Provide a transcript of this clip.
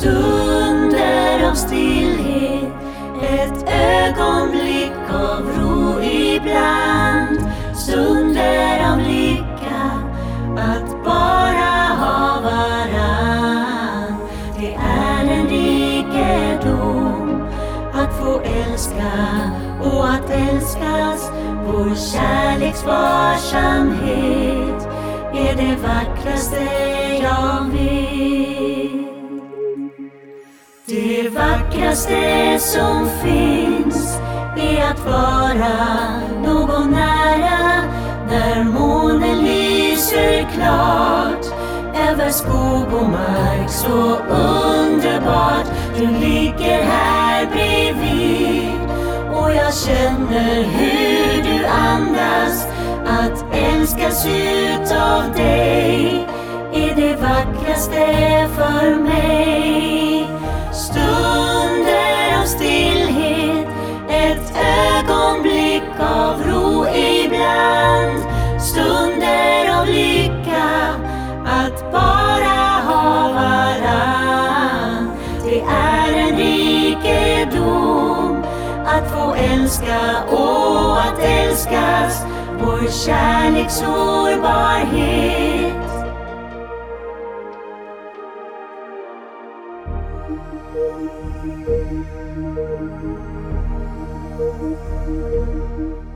Stunder av stillhet, ett ögonblick av ro ibland. Stunder av lycka, att bara ha varann. Det är en rikedom att få älska och att älskas. Vår kärleks varsamhet är det vackraste jag vet. Det vackraste som finns är att vara någon nära, när månen lyser klart över skog och mark. Så underbart, du ligger här bredvid och jag känner hur du andas. Att älskas utav dig är det vackraste för mig. Stunder av stillhet, ett ögonblick av ro ibland. Stunder av lycka, att bara ha varann. Det är en rikedom att få älska och att älskas. Vår kärleks sårbarhet.